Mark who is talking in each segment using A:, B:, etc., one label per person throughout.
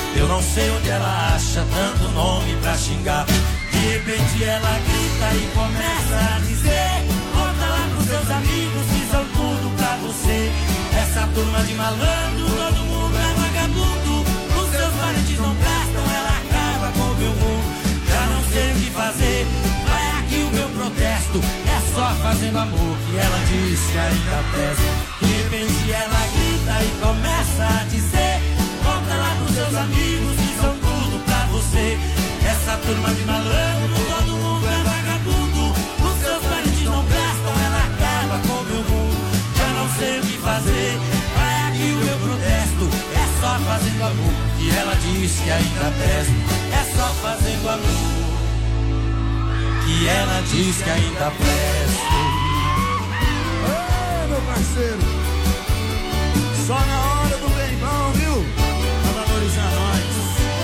A: Eu não sei onde ela acha tanto nome pra xingar. De repente ela grita e começa a dizer: conta lá pros seus amigos que são tudo pra você. Essa turma de malandro, todo mundo é vagabundo. Os seus parentes não prestam, ela acaba com o meu mundo. Já não sei o que fazer, vai aqui o meu protesto. É só fazendo amor que ela diz que ainda presta. De repente ela grita e começa a dizer: conta lá pros seus amigos que são tudo pra você. Essa turma de malandro, todo mundo é vagabundo. Os seus parentes não prestam, ela acaba com o meu mundo. Já não sei o que fazer, vai aqui o meu protesto. É só fazendo amor que ela diz que ainda presta. É só fazendo amor que ela diz que ainda presta.
B: Ei, meu parceiro, só na hora do bem bom, viu? Pra valorizar nós.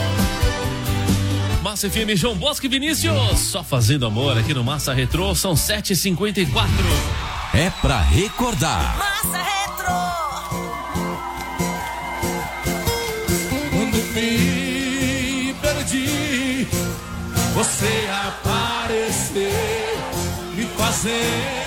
C: Massa FM, João Bosco e Vinícius, só fazendo amor aqui no Massa Retrô, são 7h54.
D: É pra recordar.
E: Massa Retrô.
A: Quando me perdi, você apareceu, me fazendo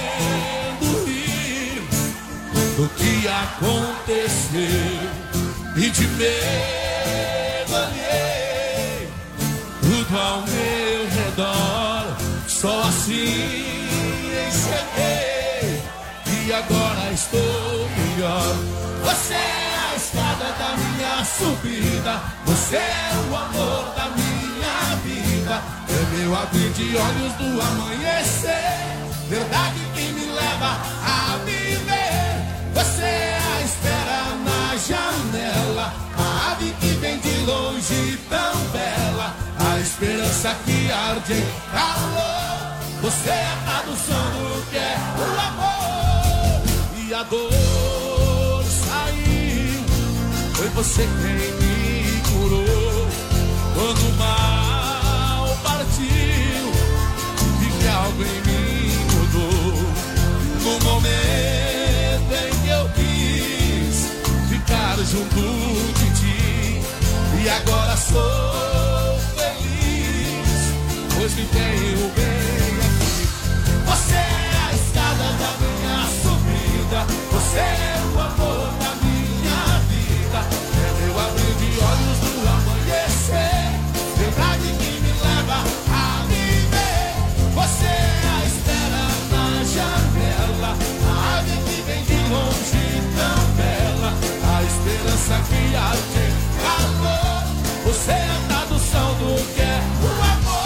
A: rir do que aconteceu. E de medo olhei tudo ao meu redor, só assim enxerguei e agora estou melhor. Você é a escada da minha subida, você é o amor da minha vida, é meu abrir de olhos do amanhecer, verdade que me leva a viver. Você é a espera na janela, a ave que vem de longe tão bela, a esperança que arde em calor. Você é a tradução do que é o amor. E a dor saiu, foi você quem me curou. Quando o mal partiu, vi que algo em mim mudou. No momento em que eu quis ficar junto de ti, e agora sou feliz, pois me tenho bem aqui. Você é a escada da minha subida, você é o amor da minha vida, é meu abrir de olhos do amanhecer, verdade que me leva a viver. Você é a espera na janela, a ave que vem de longe tão bela, a esperança que arde em calor. Você é a tradução do que é o amor.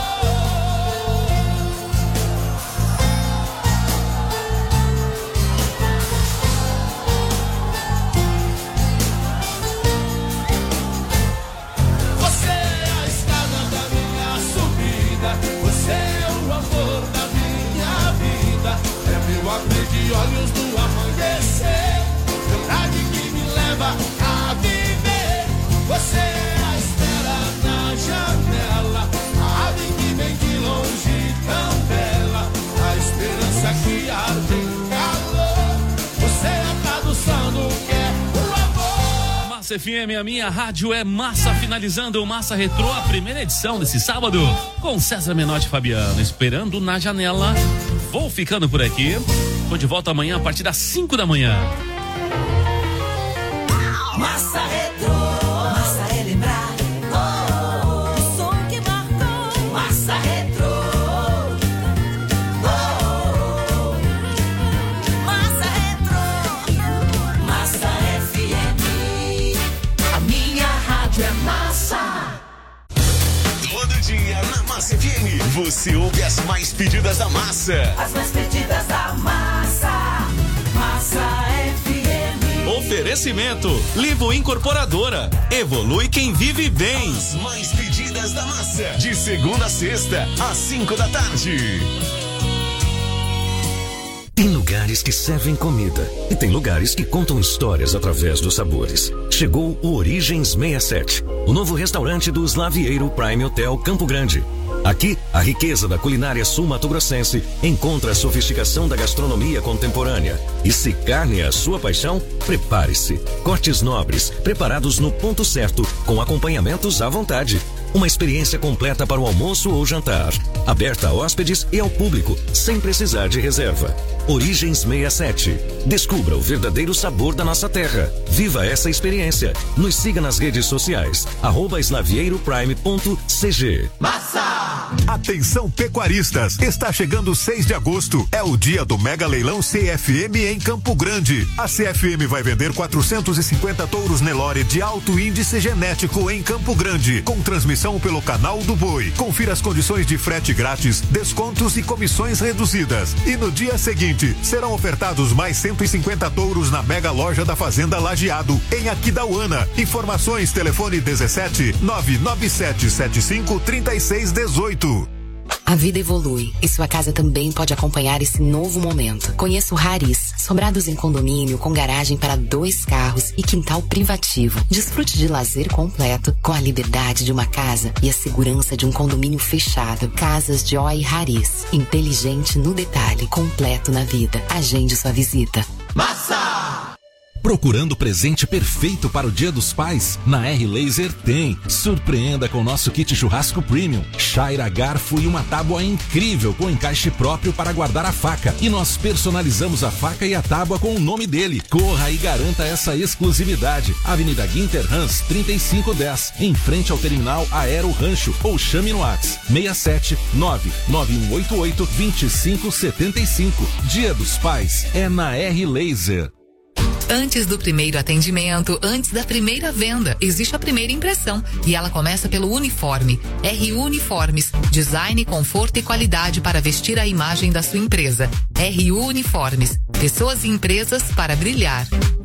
A: Você é a escada da minha subida, você é o amor da minha vida, é meu abrir de olhos do amanhecer, verdade que me leva a viver. Você é a espera na janela, a ave que vem de longe tão bela, a esperança que arde em calor. Você é a tradução do que é o amor.
C: Massa FM, a minha rádio é massa, finalizando o Massa Retrô, a primeira edição desse sábado, com César Menotti e Fabiano, esperando na janela. Vou ficando por aqui, tô de volta amanhã a partir das 5 da manhã.
E: Massa Retrô. Massa é lembrar. O som que marcou. Massa Retrô. Massa Retrô. Massa FM. A minha rádio é massa.
D: Todo dia na Massa FM, você ouve as mais pedidas da massa.
E: As mais pedidas da massa. Massa FM.
D: Oferecimento Livo Incorporadora. Evolui quem vive bem. As mais pedidas da massa. De segunda a sexta, às 5 da tarde. Tem lugares que servem comida e tem lugares que contam histórias através dos sabores.
F: chegou o Origens 67, o novo restaurante do Slavieiro Prime Hotel Campo Grande. Aqui, a riqueza da culinária sul-mato-grossense encontra a sofisticação da gastronomia contemporânea. E se carne é a sua paixão, prepare-se. Cortes nobres, preparados no ponto certo, com acompanhamentos à vontade. Uma experiência completa para o almoço ou jantar. Aberta a hóspedes e ao público, sem precisar de reserva. Origens 67. Descubra o verdadeiro sabor da nossa terra. Viva essa experiência. Nos siga nas redes sociais. @slavieiro.prime.cg.
A: Massa!
G: Atenção pecuaristas, está chegando 6 de agosto, é o dia do Mega Leilão CFM em Campo Grande. A CFM vai vender 450 touros Nelore de alto índice genético em Campo Grande, com transmissão pelo canal do Boi. Confira as condições de frete grátis, descontos e comissões reduzidas. E no dia seguinte, serão ofertados mais 150 touros na Mega Loja da Fazenda Lajeado, em Aquidauana. Informações, telefone 17 997 75 36 18.
H: A vida evolui e sua casa também pode acompanhar esse novo momento. Conheça o Haris, sobrados em condomínio com garagem para 2 carros e quintal privativo. Desfrute de lazer completo com a liberdade de uma casa e a segurança de um condomínio fechado. Casas Joy Haris. Inteligente no detalhe, completo na vida. Agende sua visita.
A: Massa!
I: Procurando o presente perfeito para o Dia dos Pais? Na R-Laser tem. Surpreenda com o nosso kit churrasco premium, chaira, garfo e uma tábua incrível com encaixe próprio para guardar a faca. E nós personalizamos a faca e a tábua com o nome dele. Corra e garanta essa exclusividade. Avenida Guinterrans 3510, em frente ao terminal Aero Rancho, ou chame no WhatsApp 67 99188 2575. Dia dos Pais é na R-Laser.
J: Antes do primeiro atendimento, antes da primeira venda, existe a primeira impressão e ela começa pelo uniforme. R Uniformes, design, conforto e qualidade para vestir a imagem da sua empresa. R Uniformes, pessoas e empresas para brilhar.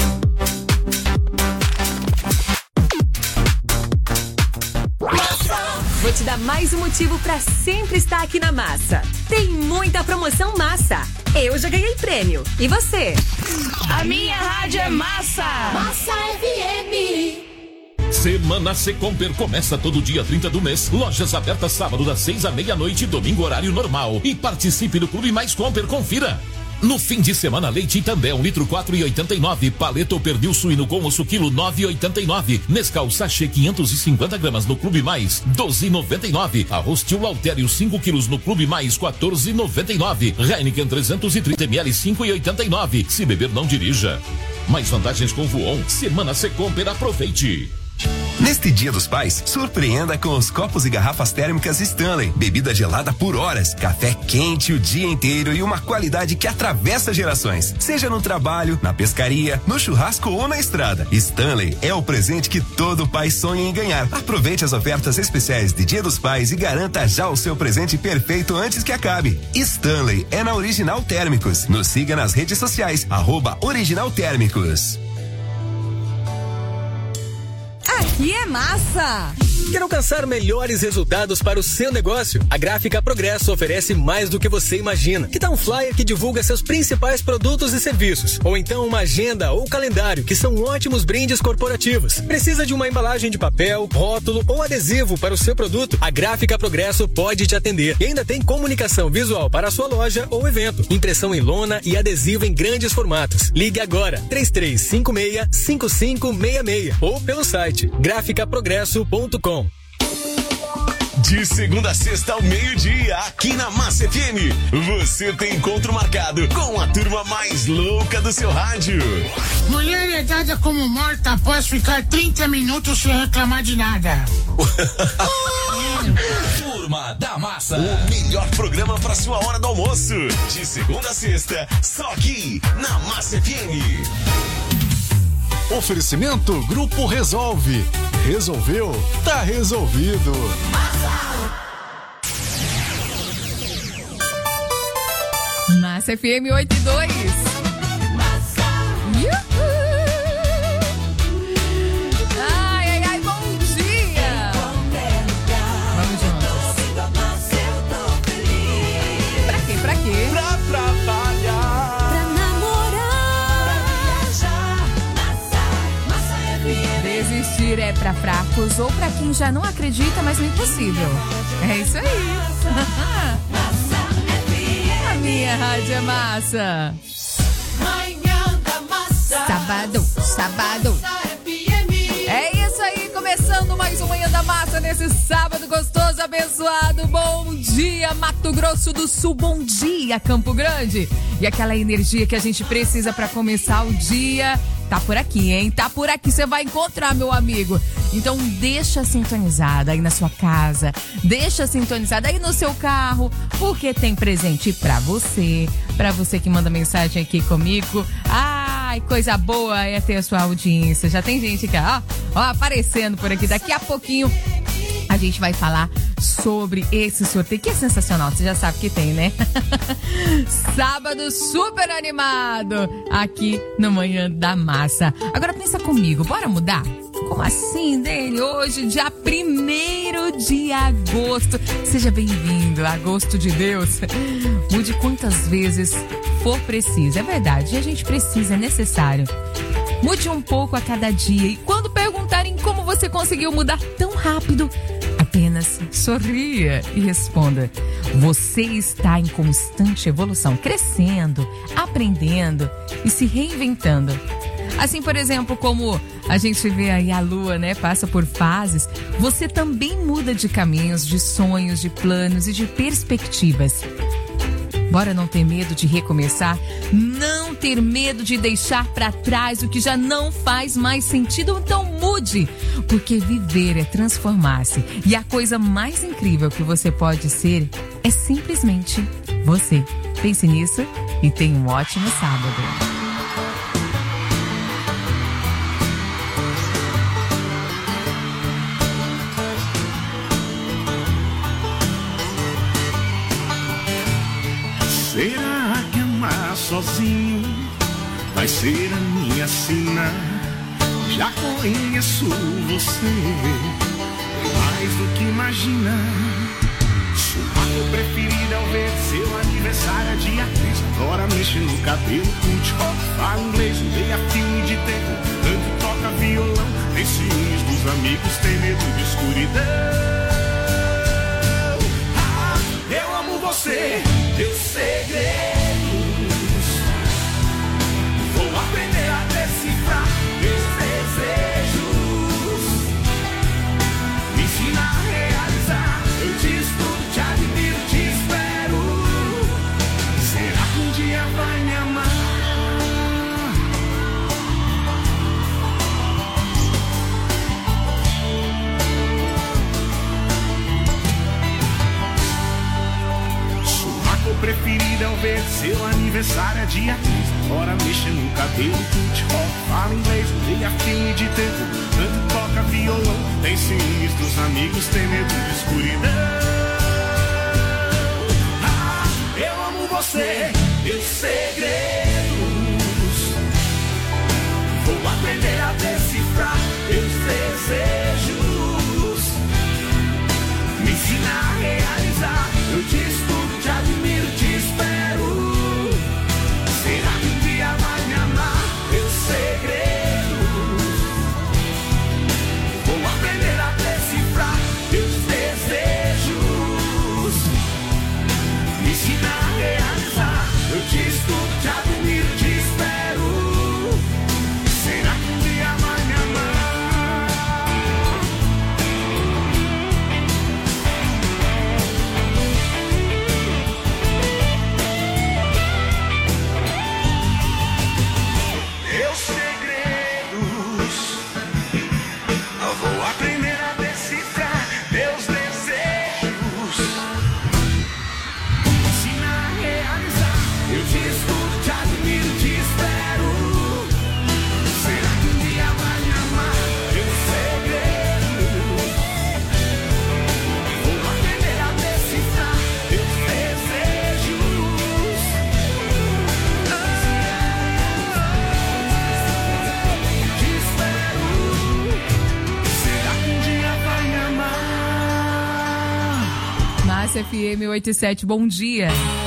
K: Vou te dar mais um motivo para sempre estar aqui na Massa. Tem muita promoção Massa. Eu já ganhei prêmio. E você?
L: A minha rádio é Massa.
E: Massa FM.
M: Semana Secomper começa todo dia 30 do mês. Lojas abertas sábado das 6 à meia-noite, domingo horário normal. E participe do Clube Mais Comper, confira. No fim de semana, leite Itambé, 1 litro 4,89. Paleta ou pernil suíno com osso quilo 9,89. Nescau sachê 550 gramas no Clube Mais 12,99. Arroz Tio Lautério 5 quilos no Clube Mais 14,99. Heineken 330 ml 5,89. Se beber não dirija. Mais vantagens com Voon. Semana Secomper, aproveite.
N: Neste Dia dos Pais, surpreenda com os copos e garrafas térmicas Stanley. Bebida gelada por horas, café quente o dia inteiro e uma qualidade que atravessa gerações. Seja no trabalho, na pescaria, no churrasco ou na estrada. Stanley é o presente que todo pai sonha em ganhar. Aproveite as ofertas especiais de Dia dos Pais e garanta já o seu presente perfeito antes que acabe. Stanley é na Original Térmicos. Nos siga nas redes sociais, @Original Térmicos.
K: Aqui é Massa!
O: Quer alcançar melhores resultados para o seu negócio? A Gráfica Progresso oferece mais do que você imagina. Que tal um flyer que divulga seus principais produtos e serviços? Ou então uma agenda ou calendário, que são ótimos brindes corporativos. Precisa de uma embalagem de papel, rótulo ou adesivo para o seu produto? A Gráfica Progresso pode te atender. E ainda tem comunicação visual para a sua loja ou evento, impressão em lona e adesivo em grandes formatos. Ligue agora, 3356-5566 ou pelo site graficaprogresso.com.
D: De segunda a sexta ao meio-dia, aqui na Massa FM, você tem encontro marcado com a turma mais louca do seu rádio.
L: Mulher é dada como morta após ficar 30 minutos sem reclamar de nada.
D: Turma da Massa, o melhor programa para sua hora do almoço. De segunda a sexta, só aqui na Massa FM.
P: Oferecimento Grupo Resolve. Resolveu? Tá resolvido.
Q: Massa FM 82. Ai, ai, ai, bom dia. Vamos juntos. Pra quê? Pra quê?
A: Pra trabalhar.
E: Pra namorar. Pra viajar. Massa FM.
Q: Deus ou pra quem já não acredita, mas no impossível. É isso aí. A minha rádio é massa.
E: Manhã da Massa.
Q: Sábado. É isso aí, começando mais um Manhã da Massa nesse sábado gostoso, abençoado. Bom dia, Mato Grosso do Sul. Bom dia, Campo Grande. E aquela energia que a gente precisa pra começar o dia tá por aqui, hein? Tá por aqui, você vai encontrar, meu amigo. Então deixa sintonizada aí na sua casa, deixa sintonizada aí no seu carro, porque tem presente pra você que manda mensagem aqui comigo. Ai, coisa boa é ter a sua audiência. Já tem gente aqui, ó, aparecendo por aqui. Daqui a pouquinho a gente vai falar sobre esse sorteio, que é sensacional, você já sabe que tem, né? Sábado super animado aqui no Manhã da Massa. Agora pensa comigo, bora mudar? Como assim, Dene? Hoje, dia 1º de agosto. Seja bem-vindo, agosto de Deus. Mude quantas vezes for preciso. É verdade, a gente precisa, é necessário. Mude um pouco a cada dia. E quando perguntarem como você conseguiu mudar tão rápido, apenas sorria e responda: você está em constante evolução, crescendo, aprendendo e se reinventando. Assim, por exemplo, como a gente vê aí a lua, né, passa por fases, você também muda de caminhos, de sonhos, de planos e de perspectivas. Bora não ter medo de recomeçar, não ter medo de deixar pra trás o que já não faz mais sentido, então mude, porque viver é transformar-se e a coisa mais incrível que você pode ser é simplesmente você. Pense nisso e tenha um ótimo sábado.
A: Será que amar sozinho vai ser a minha sina? Já conheço você mais do que imagina. Sua cor preferida ao ver seu aniversário é dia 3. Agora mexe no cabelo, curte rock, fala inglês, leia filme de terror, canta, toca violão, tem ciúmes dos amigos, tem medo de escuridão. Eu amo você, teus segredos. Vou aprender a decifrar teus desejos. Me ensina a realizar. Eu te estudo, te admiro, te espero. Será que um dia vai me amar? Preferida ao ver seu aniversário é dia 15. Agora mexa no cabelo, curte rock, fala inglês, leia filme de terror, canta, toca violão, tem ciúmes dos amigos, tem medo de escuridão. Eu amo você, teus segredos. Vou aprender a decifrar teus desejos. Me ensina a realizar. Eu te estudo, te admiro, te espero. Será que um dia vai me amar? Teus segredos. Vou aprender a decifrar teus desejos. Me ensina a realizar. Eu te estudo, te admiro, te espero. Será que um dia vai me amar?
Q: FM 87, bom dia.